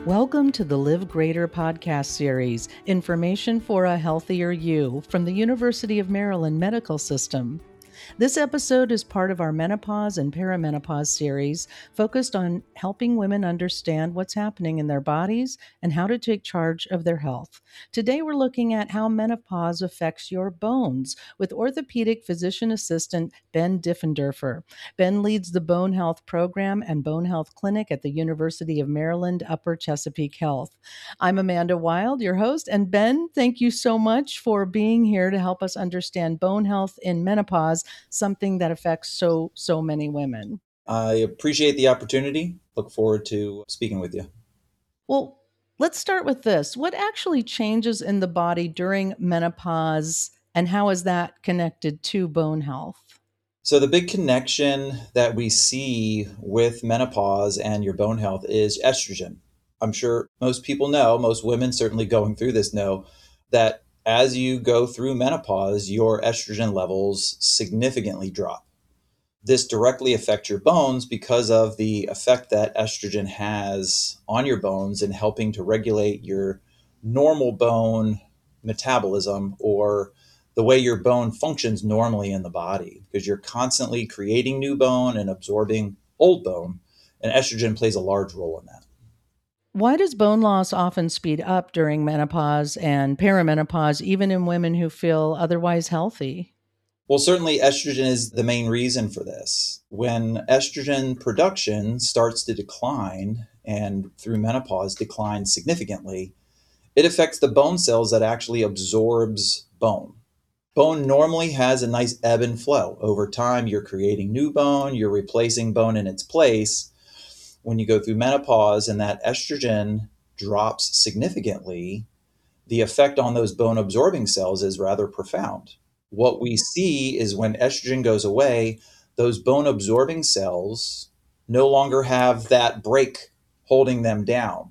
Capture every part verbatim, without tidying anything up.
Welcome to the Live Greater podcast series, Information for a Healthier You from the University of Maryland Medical System. This episode is part of our menopause and perimenopause series focused on helping women understand what's happening in their bodies and how to take charge of their health. Today, we're looking at how menopause affects your bones with orthopedic physician assistant Ben Diffenderfer. Ben leads the Bone Health Program and Bone Health Clinic at the University of Maryland Upper Chesapeake Health. I'm Amanda Wild, your host, and Ben, thank you so much for being here to help us understand bone health in menopause, something that affects so, so many women. I appreciate the opportunity. Look forward to speaking with you. Well, let's start with this. What actually changes in the body during menopause, and how is that connected to bone health? So the big connection that we see with menopause and your bone health is estrogen. I'm sure most people know, most women certainly going through this know, that as you go through menopause, your estrogen levels significantly drop. This directly affects your bones because of the effect that estrogen has on your bones in helping to regulate your normal bone metabolism, or the way your bone functions normally in the body, because you're constantly creating new bone and absorbing old bone, and estrogen plays a large role in that. Why does bone loss often speed up during menopause and perimenopause, even in women who feel otherwise healthy? Well, certainly estrogen is the main reason for this. When estrogen production starts to decline and through menopause declines significantly, it affects the bone cells that actually absorbs bone. Bone normally has a nice ebb and flow. Over time, you're creating new bone, you're replacing bone in its place. When you go through menopause and that estrogen drops significantly, the effect on those bone absorbing cells is rather profound. What we see is when estrogen goes away, those bone absorbing cells no longer have that brake holding them down.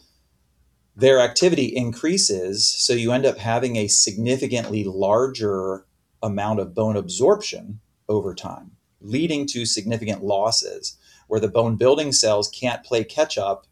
Their activity increases, so you end up having a significantly larger amount of bone absorption over time, leading to significant losses where the bone building cells can't play catch up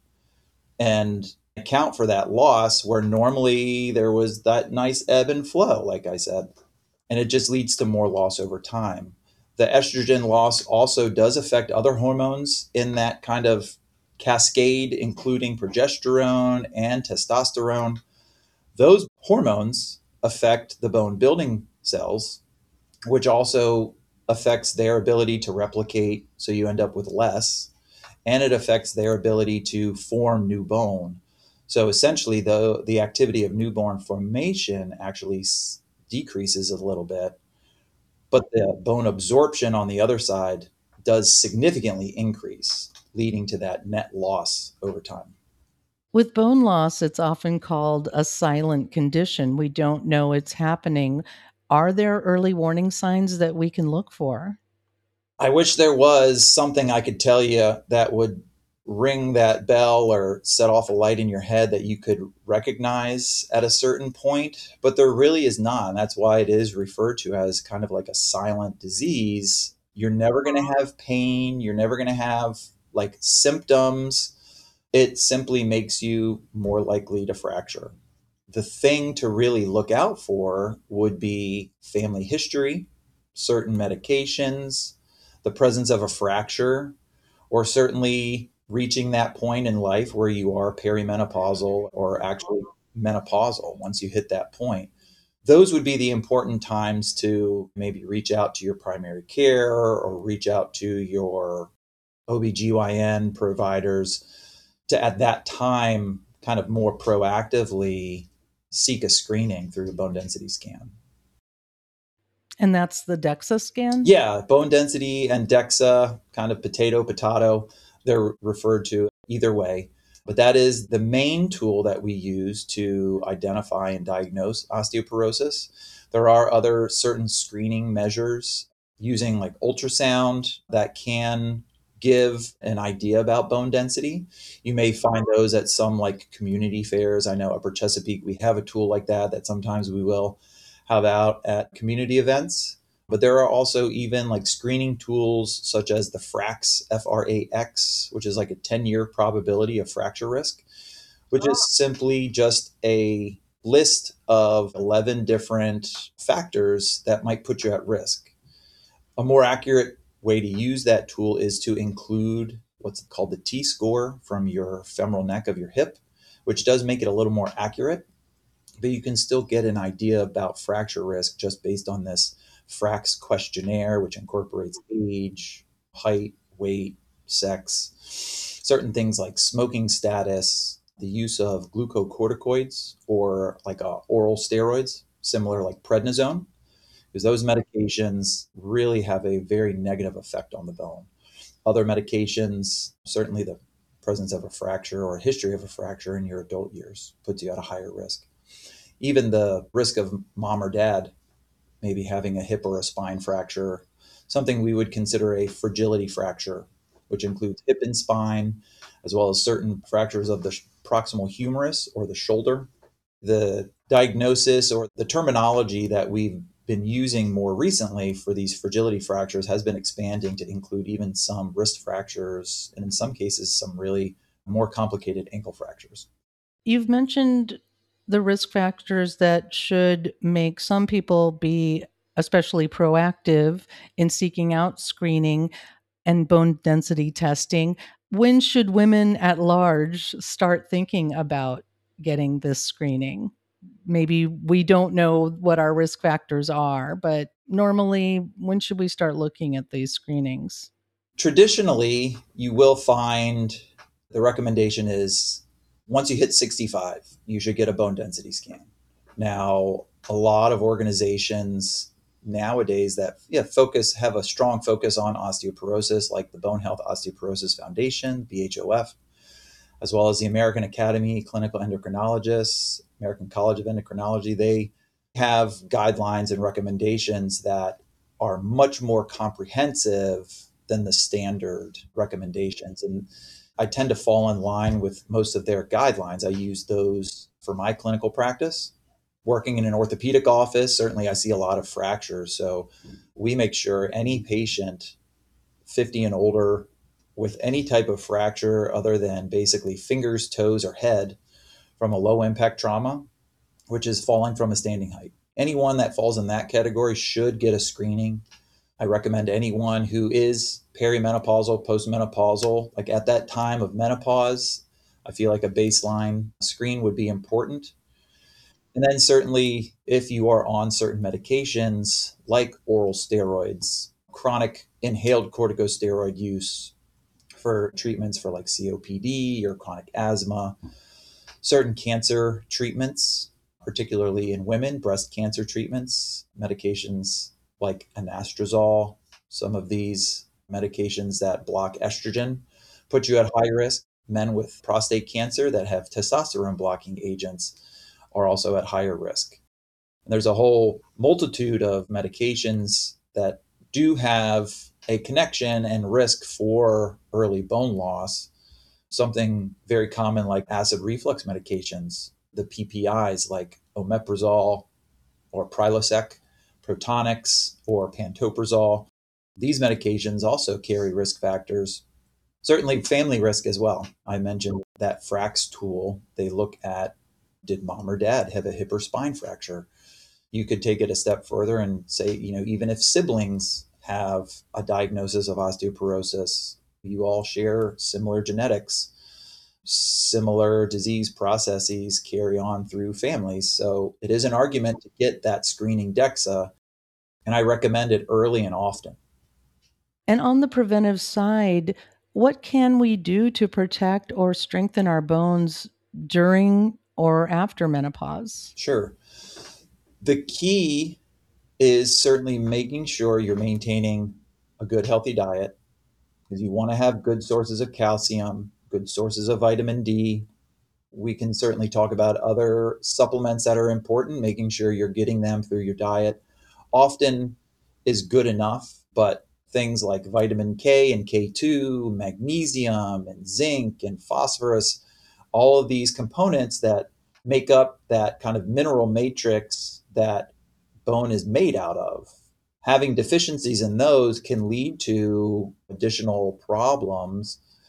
and account for that loss, where normally there was that nice ebb and flow, like I said, and it just leads to more loss over time. The estrogen loss also does affect other hormones in that kind of cascade, including progesterone and testosterone. Those hormones affect the bone building cells, which also affects their ability to replicate, so you end up with less, and it affects their ability to form new bone. So essentially, the, the activity of newborn formation actually s- decreases a little bit, but the bone absorption on the other side does significantly increase, leading to that net loss over time. With bone loss, it's often called a silent condition. We don't know it's happening. Are there early warning signs that we can look for? I wish there was something I could tell you that would ring that bell or set off a light in your head that you could recognize at a certain point, but there really is not. And that's why it is referred to as kind of like a silent disease. You're never going to have pain, you're never going to have like symptoms. It simply makes you more likely to fracture. The thing to really look out for would be family history, certain medications, the presence of a fracture, or certainly reaching that point in life where you are perimenopausal or actually menopausal once you hit that point. Those would be the important times to maybe reach out to your primary care or reach out to your O B G Y N providers to, at that time, kind of more proactively seek a screening through a bone density scan. And that's the DEXA scan? Yeah, bone density and DEXA, kind of potato, potato, they're referred to either way. But that is the main tool that we use to identify and diagnose osteoporosis. There are other certain screening measures using like ultrasound that can give an idea about bone density. You may find those at some like community fairs. I know Upper Chesapeake, we have a tool like that that sometimes we will have out at community events. But there are also even like screening tools such as the FRAX, F R A X, which is like a ten-year probability of fracture risk, which is simply just a list of eleven different factors that might put you at risk. A more accurate way to use that tool is to include what's called the T score from your femoral neck of your hip, which does make it a little more accurate, but you can still get an idea about fracture risk just based on this FRAX questionnaire, which incorporates age, height, weight, sex, certain things like smoking status, the use of glucocorticoids or like uh, oral steroids, similar like prednisone, because those medications really have a very negative effect on the bone. Other medications, certainly the presence of a fracture or a history of a fracture in your adult years puts you at a higher risk. Even the risk of mom or dad maybe having a hip or a spine fracture, something we would consider a fragility fracture, which includes hip and spine, as well as certain fractures of the proximal humerus or the shoulder. The diagnosis or the terminology that we've been using more recently for these fragility fractures has been expanding to include even some wrist fractures, and in some cases, some really more complicated ankle fractures. You've mentioned the risk factors that should make some people be especially proactive in seeking out screening and bone density testing. When should women at large start thinking about getting this screening? Maybe we don't know what our risk factors are, but normally, when should we start looking at these screenings? Traditionally, you will find the recommendation is once you hit sixty-five, you should get a bone density scan. Now, a lot of organizations nowadays that yeah, focus have a strong focus on osteoporosis, like the Bone Health Osteoporosis Foundation, B H O F, as well as the American Academy of Clinical Endocrinologists, American College of Endocrinology. They have guidelines and recommendations that are much more comprehensive than the standard recommendations. And I tend to fall in line with most of their guidelines. I use those for my clinical practice. Working in an orthopedic office, certainly I see a lot of fractures. So we make sure any patient fifty and older with any type of fracture other than basically fingers, toes, or head from a low impact trauma, which is falling from a standing height. Anyone that falls in that category should get a screening. I recommend anyone who is perimenopausal, postmenopausal, like at that time of menopause, I feel like a baseline screen would be important. And then certainly if you are on certain medications like oral steroids, chronic inhaled corticosteroid use for treatments for like C O P D or chronic asthma, certain cancer treatments, particularly in women, breast cancer treatments, medications like anastrozole, some of these medications that block estrogen put you at high risk. Men with prostate cancer that have testosterone blocking agents are also at higher risk. And there's a whole multitude of medications that do have a connection and risk for early bone loss. Something very common like acid reflux medications, the P P Is like omeprazole or Prilosec, Protonix or pantoprazole. These medications also carry risk factors, certainly family risk as well. I mentioned that FRAX tool. They look at, did mom or dad have a hip or spine fracture? You could take it a step further and say, you know, even if siblings have a diagnosis of osteoporosis, you all share similar genetics, similar disease processes carry on through families. So it is an argument to get that screening DEXA, and I recommend it early and often. And on the preventive side, what can we do to protect or strengthen our bones during or after menopause? Sure. The key is certainly making sure you're maintaining a good, healthy diet, because you want to have good sources of calcium, good sources of vitamin D. We can certainly talk about other supplements that are important, making sure you're getting them through your diet. Often is good enough, but things like vitamin K and K two, magnesium and zinc and phosphorus, all of these components that make up that kind of mineral matrix that bone is made out of. Having deficiencies in those can lead to additional problems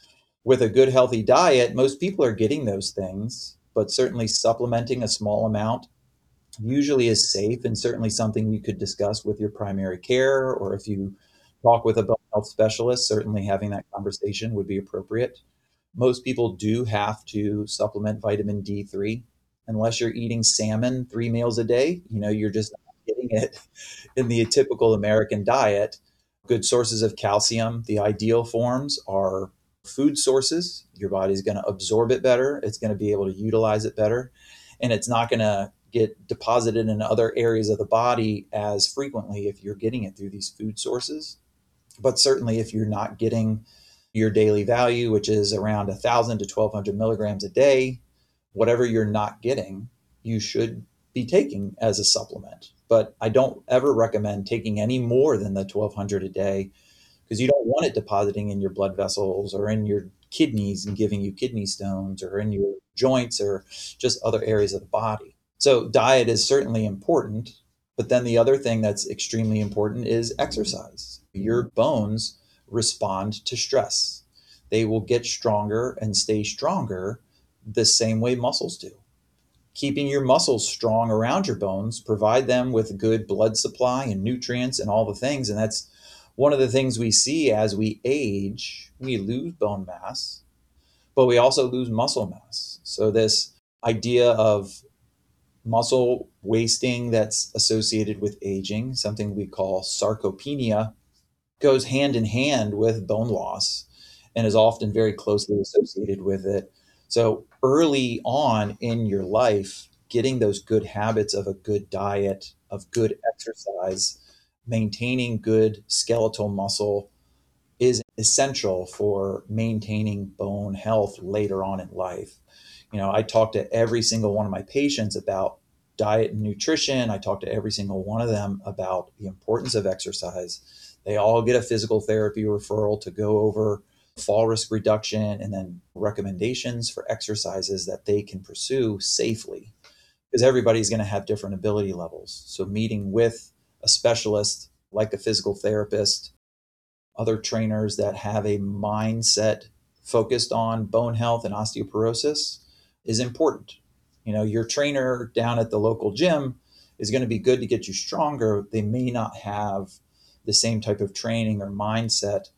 with a good, healthy diet, most people are getting those things, but certainly supplementing a small amount usually is safe and certainly something you could discuss with your primary care, or if you talk with a bone health specialist, certainly having that conversation would be appropriate. Most people do have to supplement vitamin D three. Unless you're eating salmon three meals a day, you know, you're just not getting it in the typical American diet. Good sources of calcium, the ideal forms are food sources. Your body's going to absorb it better. It's going to be able to utilize it better. And it's not going to get deposited in other areas of the body as frequently if you're getting it through these food sources. But certainly if you're not getting your daily value, which is around one thousand to twelve hundred milligrams a day, whatever you're not getting, you should be taking as a supplement. But I don't ever recommend taking any more than the twelve hundred a day, because you don't want it depositing in your blood vessels or in your kidneys and giving you kidney stones, or in your joints, or just other areas of the body. So diet is certainly important, but then the other thing that's extremely important is exercise. Your bones respond to stress. They will get stronger and stay stronger the same way muscles do. Keeping your muscles strong around your bones, provide them with good blood supply and nutrients and all the things. And that's one of the things we see as we age. We lose bone mass, but we also lose muscle mass. So this idea of muscle wasting that's associated with aging, something we call sarcopenia, goes hand in hand with bone loss and is often very closely associated with it. So early on in your life, getting those good habits of a good diet, of good exercise, maintaining good skeletal muscle is essential for maintaining bone health later on in life. You know, I talk to every single one of my patients about diet and nutrition. I talk to every single one of them about the importance of exercise. They all get a physical therapy referral to go over fall risk reduction and then recommendations for exercises that they can pursue safely, because everybody's going to have different ability levels. So meeting with a specialist like a physical therapist, other trainers that have a mindset focused on bone health and osteoporosis is important. You know, your trainer down at the local gym is going to be good to get you stronger. They may not have the same type of training or mindset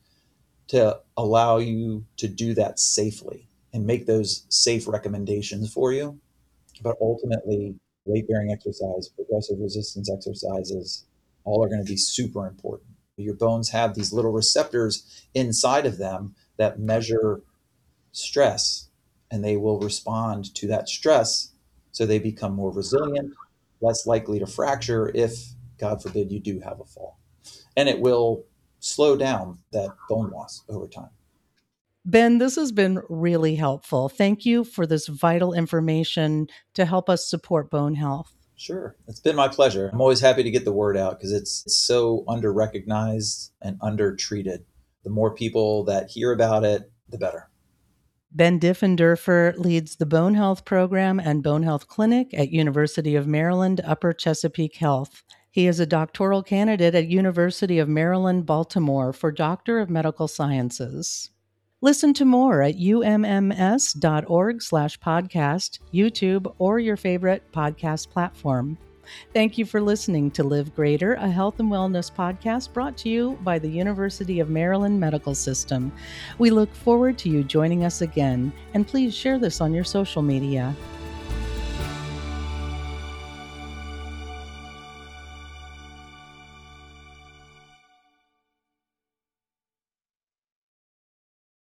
to allow you to do that safely and make those safe recommendations for you. But ultimately, weight-bearing exercise, progressive resistance exercises, all are going to be super important. Your bones have these little receptors inside of them that measure stress, and they will respond to that stress, so they become more resilient, less likely to fracture if, God forbid, you do have a fall. And it will slow down that bone loss over time. Ben, this has been really helpful. Thank you for this vital information to help us support bone health. Sure. It's been my pleasure. I'm always happy to get the word out because it's, it's so under-recognized and under-treated. The more people that hear about it, the better. Ben Diffenderfer leads the Bone Health Program and Bone Health Clinic at University of Maryland, Upper Chesapeake Health. He is a doctoral candidate at University of Maryland, Baltimore for Doctor of Medical Sciences. Listen to more at umms.org slash podcast, YouTube, or your favorite podcast platform. Thank you for listening to Live Greater, a health and wellness podcast brought to you by the University of Maryland Medical System. We look forward to you joining us again, and please share this on your social media.